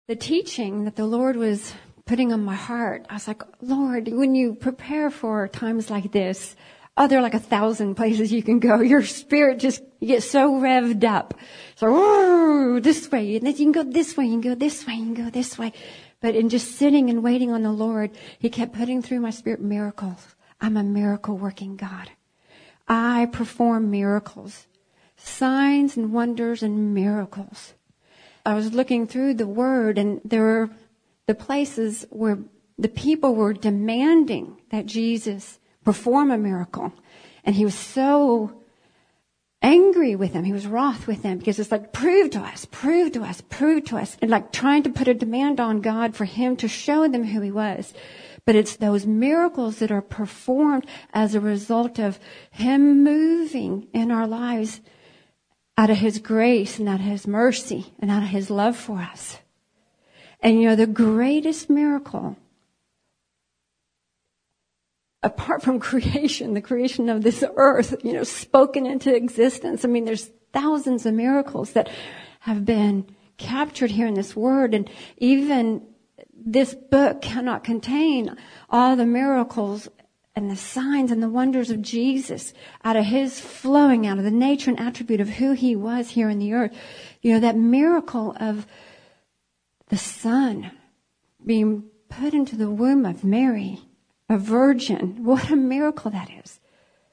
the teaching that the Lord was putting on my heart, I was like, Lord, when you prepare for times like this, there are like 1,000 places you can go. Your spirit just, you get so revved up. So, this way, and then you can go this way, you can go this way, you can go this way. But in just sitting and waiting on the Lord, He kept putting through my spirit miracles. I'm a miracle working God. I perform miracles, signs and wonders and miracles. I was looking through the Word, and there were the places where the people were demanding that Jesus perform a miracle. And He was so angry with them. He was wroth with them because it's like, prove to us, prove to us, prove to us. And like trying to put a demand on God for Him to show them who He was. But it's those miracles that are performed as a result of Him moving in our lives out of His grace and out of His mercy and out of His love for us. And the greatest miracle, apart from creation, the creation of this earth, spoken into existence. I mean, there's thousands of miracles that have been captured here in this Word. And even this book cannot contain all the miracles and the signs and the wonders of Jesus out of His flowing out of the nature and attribute of who He was here in the earth. That miracle of the Son being put into the womb of Mary, a virgin. What a miracle that is.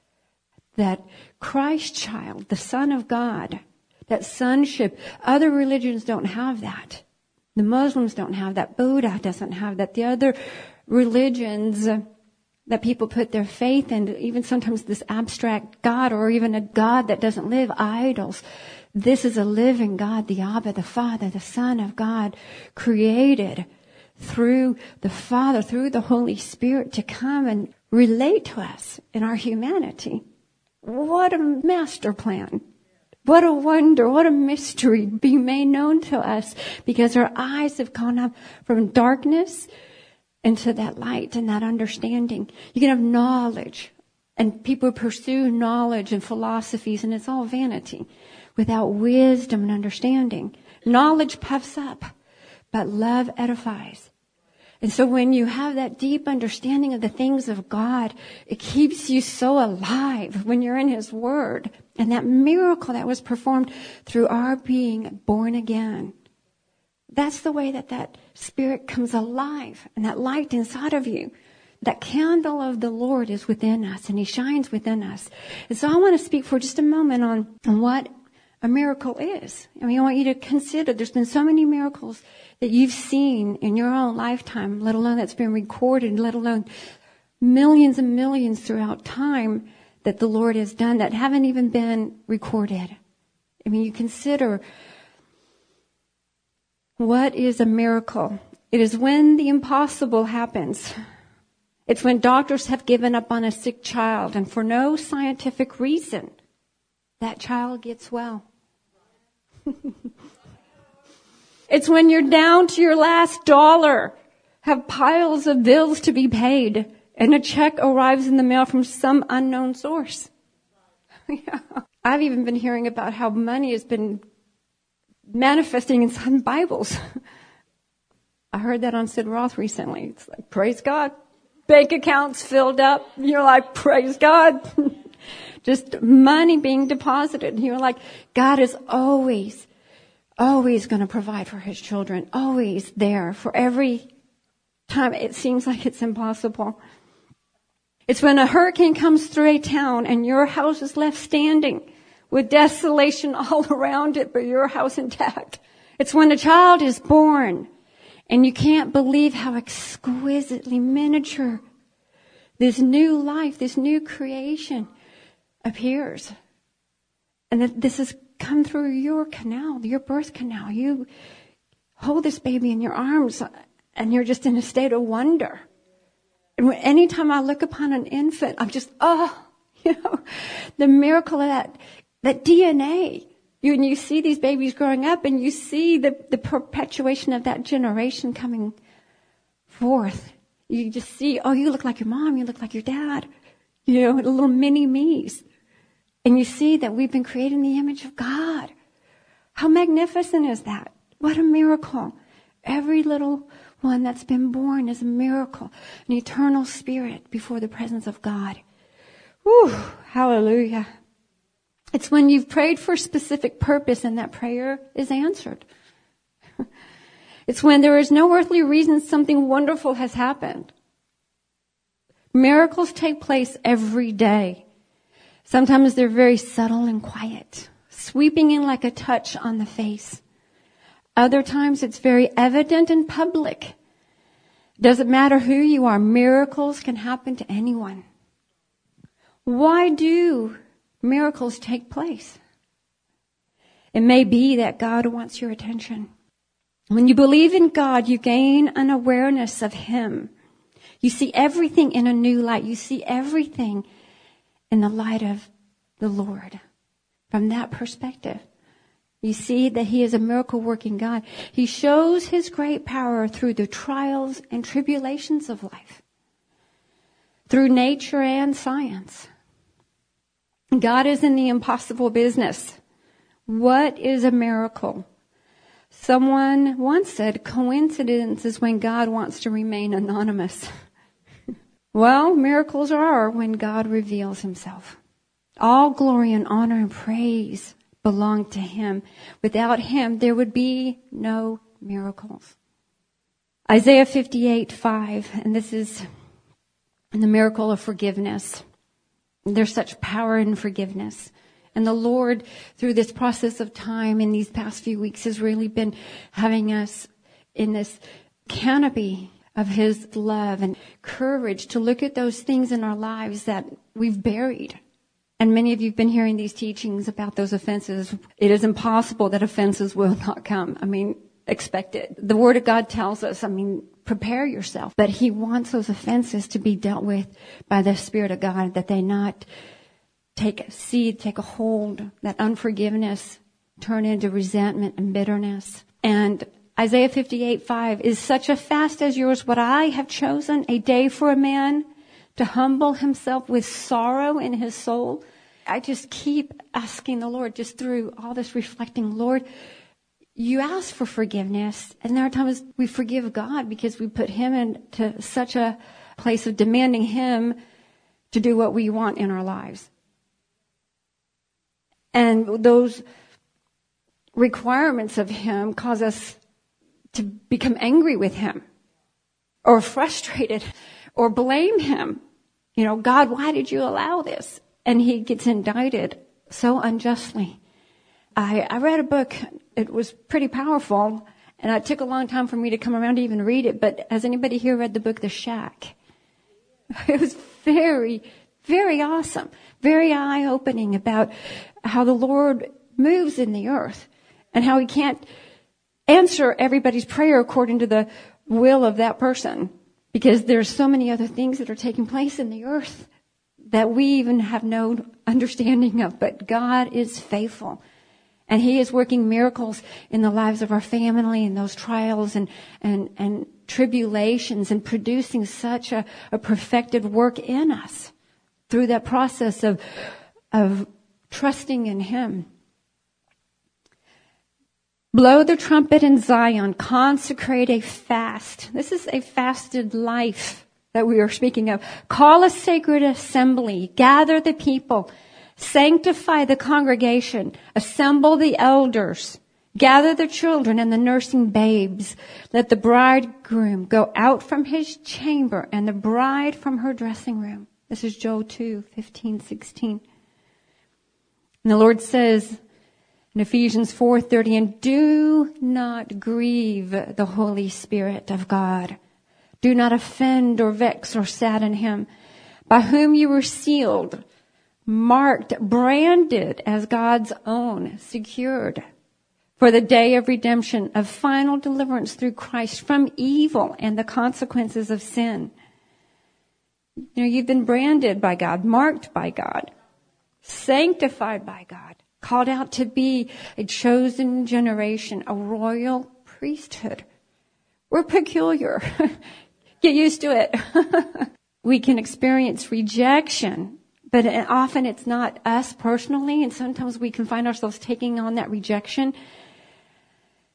That Christ child, the Son of God, that sonship. Other religions don't have that. The Muslims don't have that. Buddha doesn't have that. The other religions that people put their faith in, even sometimes this abstract God or even a God that doesn't live, idols. This is a living God, the Abba, the Father, the Son of God, created through the Father, through the Holy Spirit to come and relate to us in our humanity. What a master plan. What a wonder, what a mystery being made known to us because our eyes have gone up from darkness into that light and that understanding. You can have knowledge, and people pursue knowledge and philosophies, and it's all vanity without wisdom and understanding. Knowledge puffs up, but love edifies. And so when you have that deep understanding of the things of God, it keeps you so alive when you're in His Word. And that miracle that was performed through our being born again. That's the way that Spirit comes alive and that light inside of you. That candle of the Lord is within us and He shines within us. And so I want to speak for just a moment on what a miracle is. I mean, I want you to consider there's been so many miracles that you've seen in your own lifetime, let alone that's been recorded, let alone millions and millions throughout time that the Lord has done that haven't even been recorded. I mean, you consider what is a miracle. It is when the impossible happens. It's when doctors have given up on a sick child and for no scientific reason, that child gets well. It's when you're down to your last dollar, have piles of bills to be paid, and a check arrives in the mail from some unknown source. Yeah. I've even been hearing about how money has been manifesting in some Bibles. I heard that on Sid Roth recently. It's like, praise God. Bank accounts filled up. You're like, praise God. Just money being deposited. And you're like, God is always going to provide for His children. Always there for every time it seems like it's impossible. It's when a hurricane comes through a town and your house is left standing with desolation all around it, but your house intact. It's when a child is born and you can't believe how exquisitely miniature this new life, this new creation appears. And that this has come through your canal, your birth canal. You hold this baby in your arms and you're just in a state of wonder. And anytime I look upon an infant, I'm just, the miracle of that DNA. You see these babies growing up and you see the perpetuation of that generation coming forth. You just see, you look like your mom, you look like your dad, little mini me's. And you see that we've been created in the image of God. How magnificent is that? What a miracle. Every little one that's been born is a miracle, an eternal spirit before the presence of God. Whew, hallelujah. It's when you've prayed for a specific purpose and that prayer is answered. It's when there is no earthly reason something wonderful has happened. Miracles take place every day. Sometimes they're very subtle and quiet, sweeping in like a touch on the face. Other times it's very evident and public. Doesn't matter who you are, miracles can happen to anyone. Why do miracles take place? It may be that God wants your attention. When you believe in God, you gain an awareness of Him. You see everything in a new light. You see everything in the light of the Lord. From that perspective, you see that He is a miracle-working God. He shows His great power through the trials and tribulations of life, through nature and science. God is in the impossible business. What is a miracle? Someone once said, coincidence is when God wants to remain anonymous. Well, miracles are when God reveals Himself. All glory and honor and praise belong to Him. Without Him, there would be no miracles. Isaiah 58:5, and this is the miracle of forgiveness. There's such power in forgiveness. And the Lord, through this process of time in these past few weeks, has really been having us in this canopy of His love and courage to look at those things in our lives that we've buried. And many of you have been hearing these teachings about those offenses. It is impossible that offenses will not come. Expect it. The Word of God tells us, prepare yourself. But He wants those offenses to be dealt with by the Spirit of God, that they not take a hold, that unforgiveness turn into resentment and bitterness. And Isaiah 58:5 is such a fast as yours, what I have chosen, a day for a man to humble himself with sorrow in his soul. I just keep asking the Lord, just through all this reflecting, Lord, you ask for forgiveness, and there are times we forgive God because we put Him into such a place of demanding Him to do what we want in our lives. And those requirements of Him cause us to become angry with Him or frustrated or blame Him. God, why did you allow this? And He gets indicted so unjustly. I read a book. It was pretty powerful, and it took a long time for me to come around to even read it. But has anybody here read the book, The Shack? It was very, very awesome, very eye-opening about how the Lord moves in the earth and how He can't answer everybody's prayer according to the will of that person, because there's so many other things that are taking place in the earth that we even have no understanding of. But God is faithful. And He is working miracles in the lives of our family and those trials and tribulations, and producing such a perfected work in us through that process of trusting in Him. Blow the trumpet in Zion, consecrate a fast. This is a fasted life that we are speaking of. Call a sacred assembly, gather the people, sanctify the congregation, assemble the elders, gather the children and the nursing babes. Let the bridegroom go out from his chamber and the bride from her dressing room. This is Joel 2:15-16. And the Lord says in Ephesians 4:30, and do not grieve the Holy Spirit of God. Do not offend or vex or sadden Him, by whom you were sealed, marked, branded as God's own, secured for the day of redemption, of final deliverance through Christ from evil and the consequences of sin. You've been branded by God, marked by God, sanctified by God, called out to be a chosen generation, a royal priesthood. We're peculiar. Get used to it. We can experience rejection, but often it's not us personally, and sometimes we can find ourselves taking on that rejection.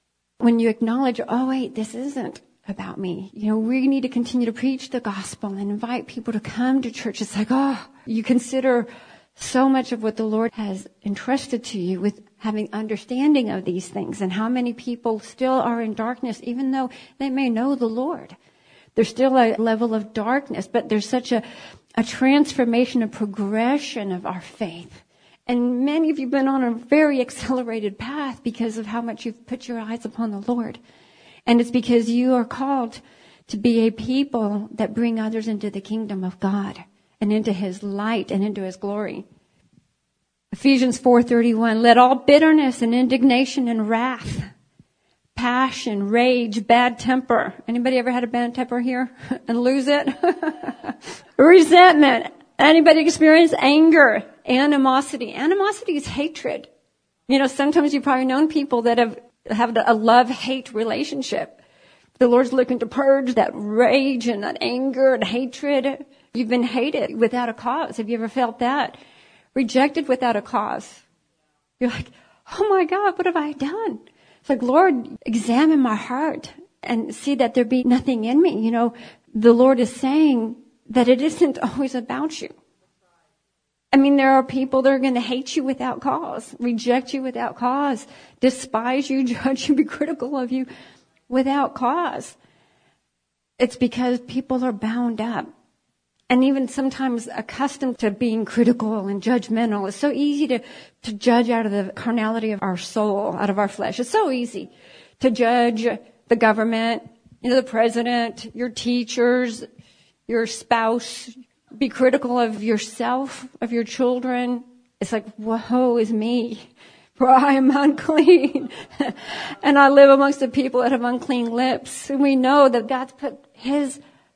when you acknowledge, oh wait, this isn't about me. We need to continue to preach the gospel and invite people to come to church. It's like, you consider so much of what the Lord has entrusted to you with having understanding of these things, and how many people still are in darkness, even though they may know the Lord. There's still a level of darkness, but there's such a transformation, a progression of our faith. And many of you have been on a very accelerated path because of how much you've put your eyes upon the Lord. And it's because you are called to be a people that bring others into the kingdom of God and into His light and into His glory. Ephesians 4:31, let all bitterness and indignation and wrath, passion, rage, bad temper. Anybody ever had a bad temper here and lose it? Resentment. Anybody experience anger, animosity? Animosity is hatred. Sometimes you've probably known people that have a love-hate relationship. The Lord's looking to purge that rage and that anger and hatred. You've been hated without a cause. Have you ever felt that? Rejected without a cause. You're like, oh my God, what have I done? It's like, Lord, examine my heart and see that there be nothing in me. The Lord is saying that it isn't always about you. There are people that are going to hate you without cause, reject you without cause, despise you, judge you, be critical of you without cause. It's because people are bound up. And even sometimes accustomed to being critical and judgmental. It's so easy to judge out of the carnality of our soul, out of our flesh. It's so easy to judge the government, the president, your teachers, your spouse. Be critical of yourself, of your children. It's like, woe is me, for I am unclean. And I live amongst the people that have unclean lips. And we know that God's put His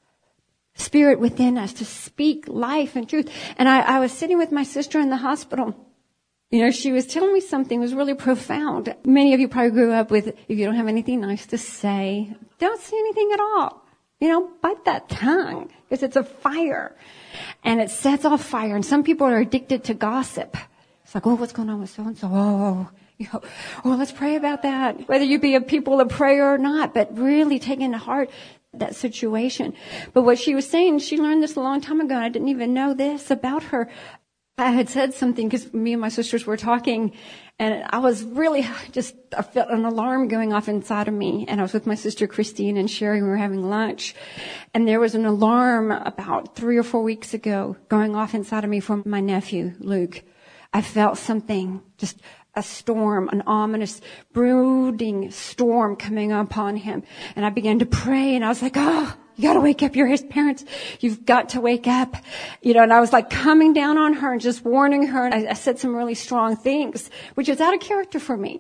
Spirit within us to speak life and truth. And I was sitting with my sister in the hospital. She was telling me something that was really profound. Many of you probably grew up with, if you don't have anything nice to say, don't say anything at all. Bite that tongue, because it's a fire. And it sets off fire. And some people are addicted to gossip. It's like, what's going on with so-and-so? Let's pray about that. Whether you be a people of prayer or not, but really taking to heart that situation. But what she was saying, she learned this a long time ago, and I didn't even know this about her. I had said something because me and my sisters were talking, and I was really I felt an alarm going off inside of me. And I was with my sister Christine and Sherry. We were having lunch, and there was an alarm about 3 or 4 weeks ago going off inside of me from my nephew, Luke. I felt something, just a storm, an ominous, brooding storm coming upon him. And I began to pray, and I was like, you got to wake up. You're his parents. You've got to wake up. And I was like coming down on her and just warning her. And I said some really strong things, which is out of character for me.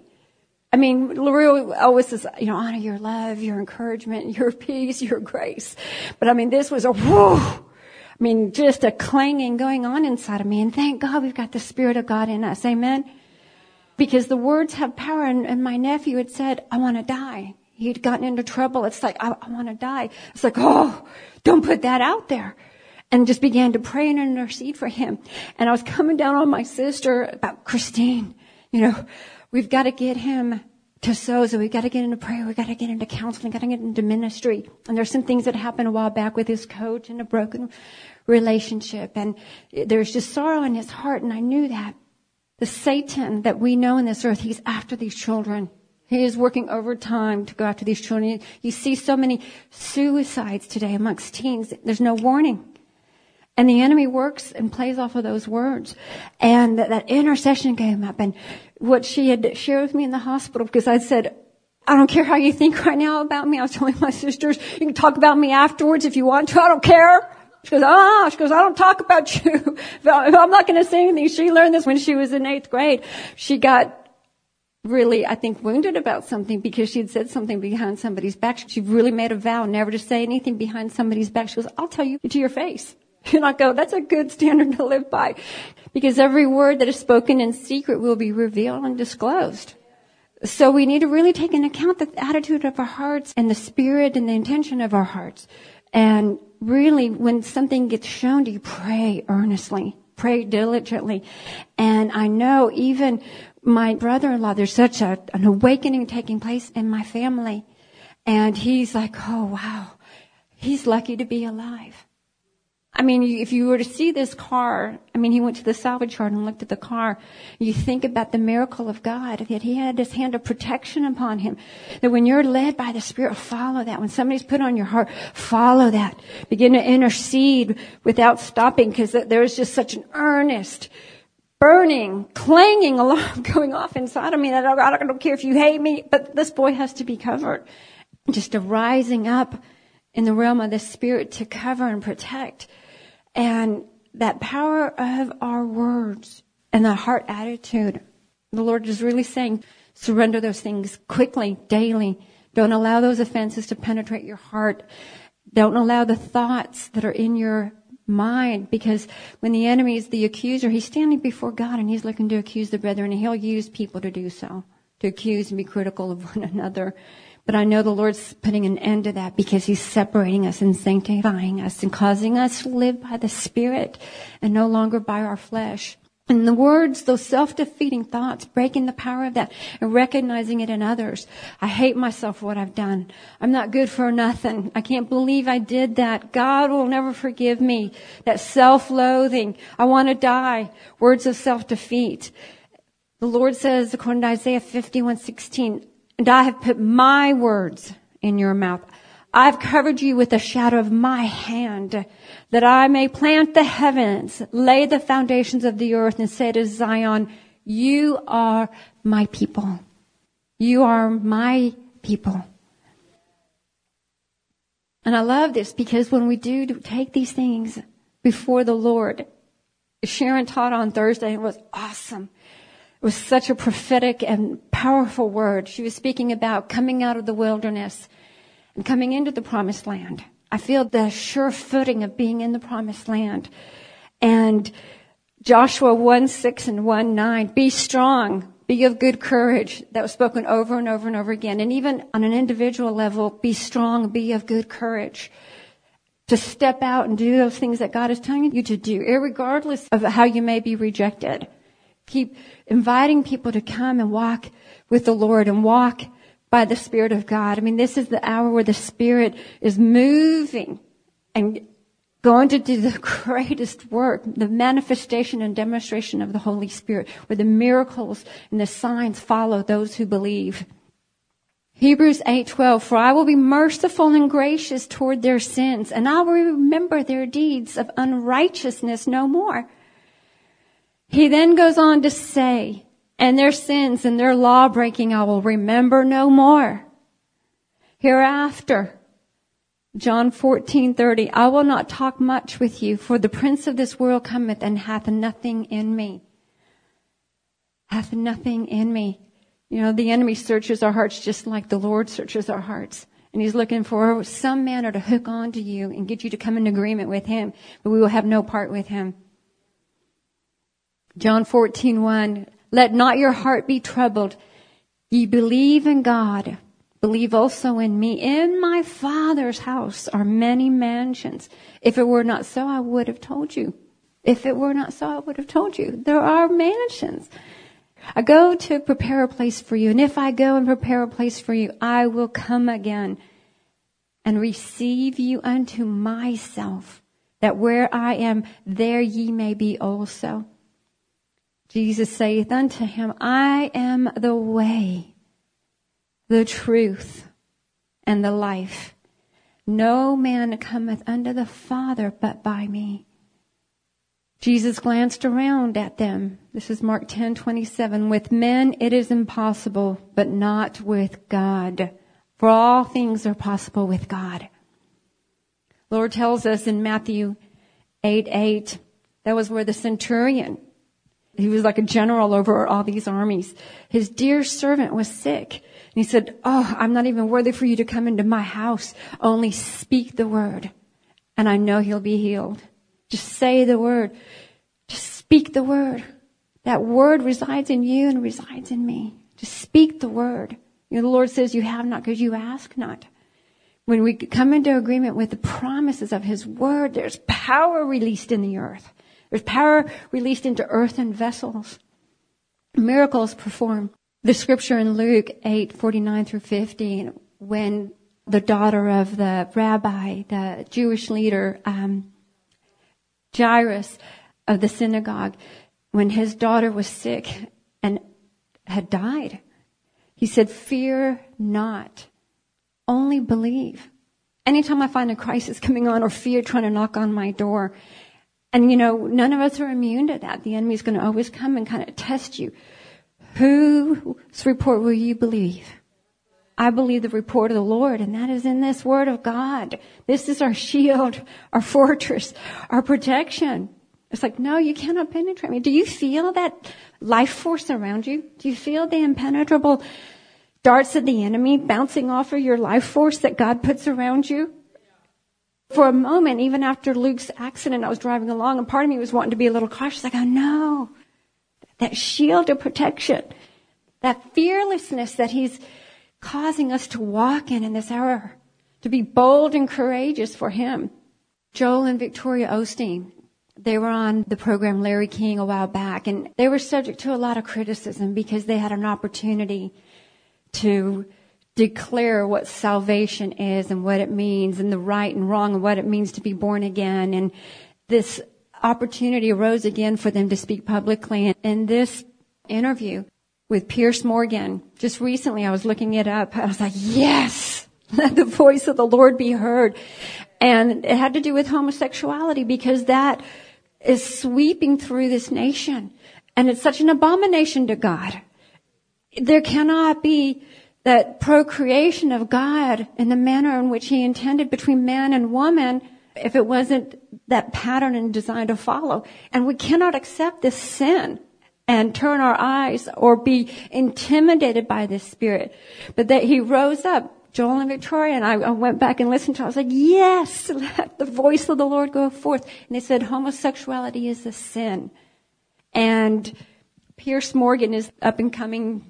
LaRue always says, honor your love, your encouragement, your peace, your grace. But this was a whoo. Just a clanging going on inside of me. And thank God we've got the Spirit of God in us. Amen. Because the words have power. And my nephew had said, I want to die. He'd gotten into trouble. It's like, I want to die. It's like, don't put that out there. And just began to pray and intercede for him. And I was coming down on my sister about Christine. We've got to get him to Sozo. We've got to get into prayer. We've got to get into counseling. We've got to get into ministry. And there's some things that happened a while back with his coach and a broken relationship. And there's just sorrow in his heart. And I knew that. The Satan that we know in this earth, he's after these children. He is working overtime to go after these children. You see so many suicides today amongst teens. There's no warning. And the enemy works and plays off of those words. And that intercession came up. And what she had shared with me in the hospital, because I said, I don't care how you think right now about me. I was telling my sisters, you can talk about me afterwards if you want to. I don't care. She goes, I don't talk about you. If I'm not going to say anything. She learned this when she was in 8th grade. She got really, I think, wounded about something because she'd said something behind somebody's back. She really made a vow never to say anything behind somebody's back. She goes, I'll tell you to your face. And I go, that's a good standard to live by. Because every word that is spoken in secret will be revealed and disclosed. So we need to really take into account the attitude of our hearts and the spirit and the intention of our hearts. And really, when something gets shown to you, pray earnestly. Pray diligently. And I know even my brother-in-law, there's such an awakening taking place in my family. And he's like, oh, wow, he's lucky to be alive. I mean, if you were to see this car, I mean, he went to the salvage yard and looked at the car. You think about the miracle of God, that he had his hand of protection upon him. That when you're led by the Spirit, follow that. When somebody's put on your heart, follow that. Begin to intercede without stopping, because there's just such an earnest, burning, clanging alarm going off inside of me. I don't care if you hate me, but this boy has to be covered. Just a rising up in the realm of the Spirit to cover and protect. And that power of our words and that heart attitude, the Lord is really saying, surrender those things quickly, daily. Don't allow those offenses to penetrate your heart. Don't allow the thoughts that are in your mind, because when the enemy is the accuser, he's standing before God and he's looking to accuse the brethren, and he'll use people to do so, to accuse and be critical of one another. But I know the Lord's putting an end to that, because he's separating us and sanctifying us and causing us to live by the Spirit and no longer by our flesh. And the words, those self-defeating thoughts, breaking the power of that and recognizing it in others. I hate myself for what I've done. I'm not good for nothing. I can't believe I did that. God will never forgive me. That self-loathing. I want to die. Words of self-defeat. The Lord says, according to Isaiah 51:16, and I have put my words in your mouth. I've covered you with the shadow of my hand, that I may plant the heavens, lay the foundations of the earth, and say to Zion, you are my people. You are my people. And I love this, because when we do take these things before the Lord, Sharon taught on Thursday, it was awesome. It was such a prophetic and powerful word. She was speaking about coming out of the wilderness and coming into the promised land. I feel the sure footing of being in the promised land. And Joshua 1:6 and 1:9, be strong, be of good courage. That was spoken over and over and over again. And even on an individual level, be strong, be of good courage. To step out and do those things that God is telling you to do, irregardless of how you may be rejected. Keep inviting people to come and walk with the Lord and walk by the Spirit of God. I mean, this is the hour where the Spirit is moving and going to do the greatest work, the manifestation and demonstration of the Holy Spirit, where the miracles and the signs follow those who believe. Hebrews 8:12, for I will be merciful and gracious toward their sins, and I will remember their deeds of unrighteousness no more. He then goes on to say, and their sins and their law breaking I will remember no more. Hereafter, John 14:30, I will not talk much with you, for the prince of this world cometh and hath nothing in me. Hath nothing in me. You know, the enemy searches our hearts just like the Lord searches our hearts. And he's looking for some manner to hook on to you and get you to come in agreement with him, but we will have no part with him. John 14:1, let not your heart be troubled. Ye believe in God, believe also in me. In my Father's house are many mansions. If it were not so, I would have told you. If it were not so, I would have told you. There are mansions. I go to prepare a place for you. And if I go and prepare a place for you, I will come again and receive you unto myself, that where I am, there ye may be also. Jesus saith unto him, I am the way, the truth, and the life. No man cometh unto the Father but by me. Jesus glanced around at them. This is Mark 10:27. With men it is impossible, but not with God. For all things are possible with God. The Lord tells us in Matthew 8:8, that was where the centurion, he was like a general over all these armies. His dear servant was sick. And he said, I'm not even worthy for you to come into my house. Only speak the word, and I know he'll be healed. Just say the word. Just speak the word. That word resides in you and resides in me. Just speak the word. You know, the Lord says you have not because you ask not. When we come into agreement with the promises of his word, there's power released in the earth. There's power released into earthen vessels. miracles performed. The scripture in Luke 8:49 through 50, when the daughter of the rabbi, the Jewish leader, Jairus of the synagogue, when his daughter was sick and had died, he said, "Fear not, only believe." Anytime I find a crisis coming on or fear trying to knock on my door, and none of us are immune to that. The enemy's going to always come and kind of test you. Whose report will you believe? I believe the report of the Lord, and that is in this word of God. This is our shield, our fortress, our protection. It's like, no, you cannot penetrate me. Do you feel that life force around you? Do you feel the impenetrable darts of the enemy bouncing off of your life force that God puts around you? For a moment, even after Luke's accident, I was driving along, and part of me was wanting to be a little cautious. Like, oh no, that shield of protection, that fearlessness that he's causing us to walk in this hour, to be bold and courageous for him. Joel and Victoria Osteen, they were on the program Larry King a while back, and they were subject to a lot of criticism because they had an opportunity to declare what salvation is and what it means, and the right and wrong, and what it means to be born again. And this opportunity arose again for them to speak publicly. In this interview with Piers Morgan, just recently I was looking it up. I was like, yes, let the voice of the Lord be heard. And it had to do with homosexuality, because that is sweeping through this nation. And it's such an abomination to God. There cannot be that procreation of God in the manner in which he intended between man and woman if it wasn't that pattern and design to follow. And we cannot accept this sin and turn our eyes or be intimidated by this spirit. But that he rose up, Joel and Victoria, and I went back and listened to it. I was like, yes, let the voice of the Lord go forth. And they said homosexuality is a sin. And Piers Morgan is up and coming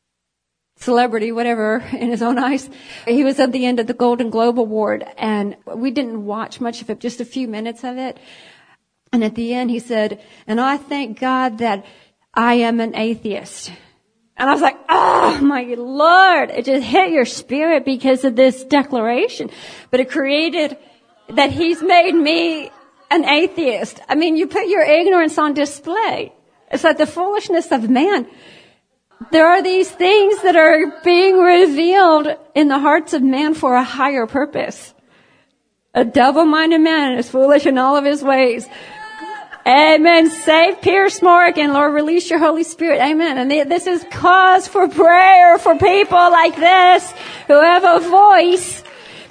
celebrity, whatever, in his own eyes. He was at the end of the Golden Globe Award, and we didn't watch much of it, just a few minutes of it. And at the end he said, "And I thank God that I am an atheist." And I was like, oh my Lord, it just hit your spirit because of this declaration. But it created that he's made me an atheist. I mean, you put your ignorance on display. It's like the foolishness of man. There are these things that are being revealed in the hearts of man for a higher purpose. A double-minded man is foolish in all of his ways. Amen. Save Piers Morgan. Lord, release your Holy Spirit. Amen. And this is cause for prayer for people like this who have a voice,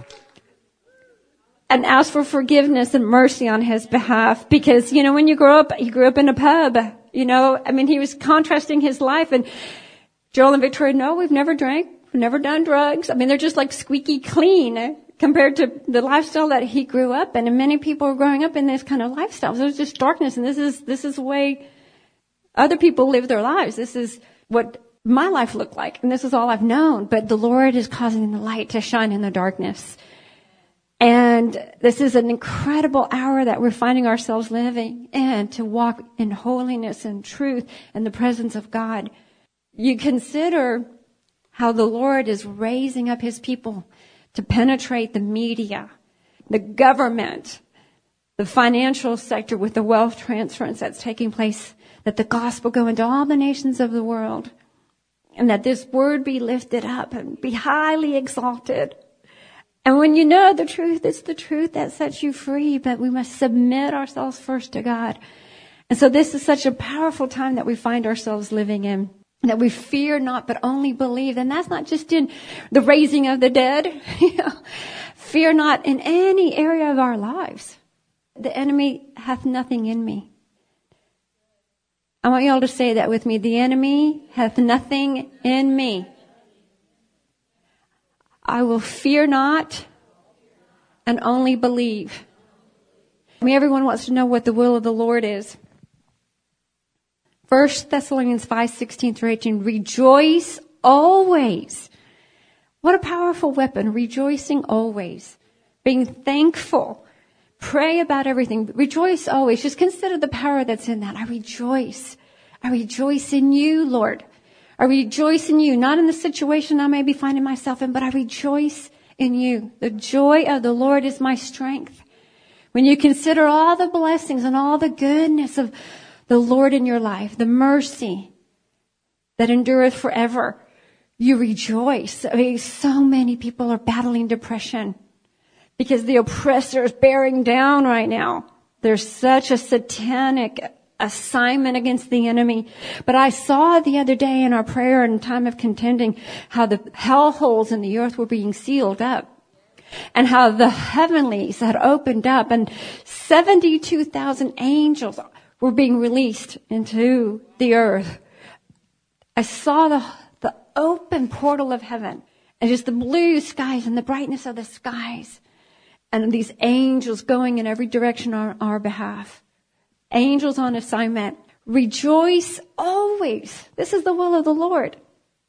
and ask for forgiveness and mercy on his behalf. Because, when you grow up, he grew up in a pub. He was contrasting his life. And Joel and Victoria, no, we've never drank. We've never done drugs. They're just like squeaky clean compared to the lifestyle that he grew up in. And many people are growing up in this kind of lifestyle. So it's just darkness. And this is the way other people live their lives. This is what my life looked like. And this is all I've known. But the Lord is causing the light to shine in the darkness. And this is an incredible hour that we're finding ourselves living in, to walk in holiness and truth and the presence of God. You consider how the Lord is raising up his people to penetrate the media, the government, the financial sector with the wealth transference that's taking place, that the gospel go into all the nations of the world, and that this word be lifted up and be highly exalted. And when you know the truth, it's the truth that sets you free, but we must submit ourselves first to God. And so this is such a powerful time that we find ourselves living in, that we fear not, but only believe. And that's not just in the raising of the dead. Fear not in any area of our lives. The enemy hath nothing in me. I want you all to say that with me. The enemy hath nothing in me. I will fear not and only believe. Everyone wants to know what the will of the Lord is. 1 Thessalonians 5:16-18. Rejoice always. What a powerful weapon. Rejoicing always. Being thankful. Pray about everything. Rejoice always. Just consider the power that's in that. I rejoice. I rejoice in you, Lord. I rejoice in you, not in the situation I may be finding myself in, but I rejoice in you. The joy of the Lord is my strength. When you consider all the blessings and all the goodness of the Lord in your life, the mercy that endureth forever, you rejoice. I mean, so many people are battling depression because the oppressor is bearing down right now. There's such a satanic assignment against the enemy. But I saw the other day in our prayer and time of contending how the hell holes in the earth were being sealed up. And how the heavenlies had opened up and 72,000 angels were being released into the earth. I saw the open portal of heaven and just the blue skies and the brightness of the skies and these angels going in every direction on our behalf. Angels on assignment. Rejoice always. This is the will of the Lord.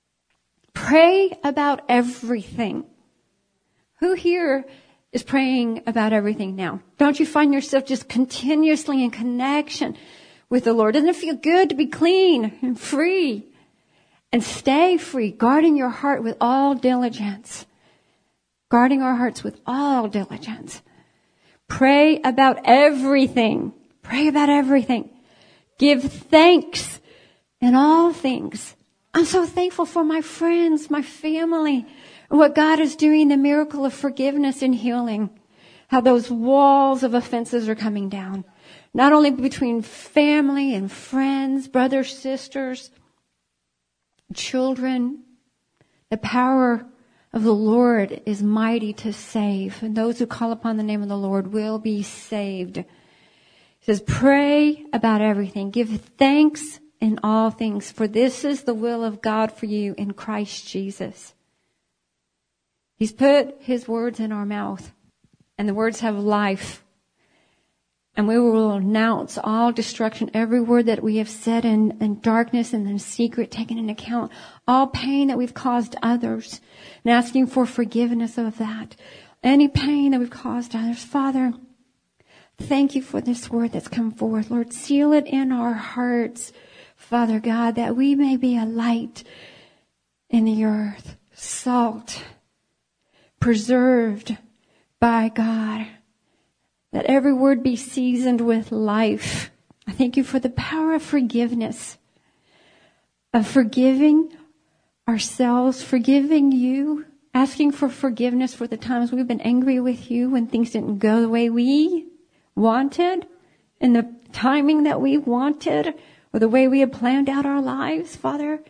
Pray about everything. Who here is praying about everything now? Don't you find yourself just continuously in connection with the Lord? Doesn't it feel good to be clean and free? And stay free, guarding your heart with all diligence. Guarding our hearts with all diligence. Pray about everything. Pray about everything. Give thanks in all things. I'm so thankful for my friends, my family, and what God is doing, the miracle of forgiveness and healing. How those walls of offenses are coming down. Not only between family and friends, brothers, sisters, children. The power of the Lord is mighty to save. And those who call upon the name of the Lord will be saved. He says, pray about everything. Give thanks in all things. For this is the will of God for you in Christ Jesus. He's put His words in our mouth. And the words have life. And we will announce all destruction, every word that we have said in darkness and in secret, taking into account all pain that we've caused others, and asking for forgiveness of that. Any pain that we've caused others. Father, thank you for this word that's come forth. Lord, seal it in our hearts, Father God, that we may be a light in the earth, salt, preserved by God. Let every word be seasoned with life. I thank you for the power of forgiveness, of forgiving ourselves, forgiving you, asking for forgiveness for the times we've been angry with you when things didn't go the way we wanted, in the timing that we wanted, or the way we had planned out our lives, Father.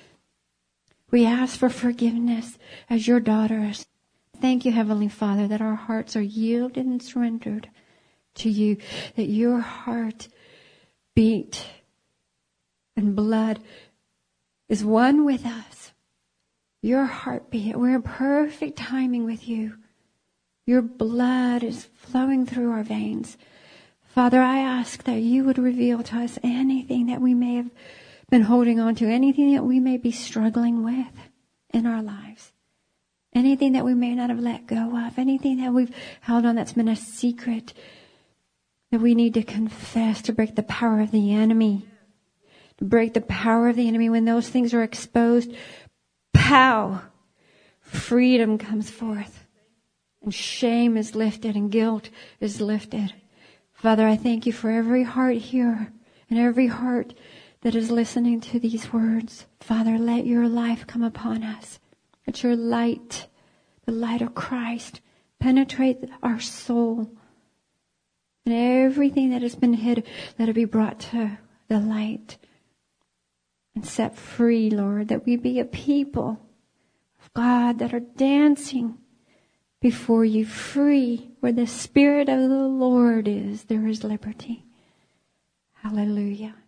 We ask for forgiveness as your daughters. Thank you, Heavenly Father, that our hearts are yielded and surrendered to you, that your heart beat and blood is one with us. Your heartbeat, we're in perfect timing with you. Your blood is flowing through our veins. Father, I ask that you would reveal to us anything that we may have been holding on to, anything that we may be struggling with in our lives. Anything that we may not have let go of, anything that we've held on that's been a secret that we need to confess to break the power of the enemy. To break the power of the enemy. When those things are exposed, pow! Freedom comes forth. And shame is lifted and guilt is lifted. Father, I thank you for every heart here and every heart that is listening to these words. Father, let your life come upon us. Let your light, the light of Christ, penetrate our soul. And everything that has been hid, let it be brought to the light and set free, Lord, that we be a people of God that are dancing before you free. Where the Spirit of the Lord is, there is liberty. Hallelujah.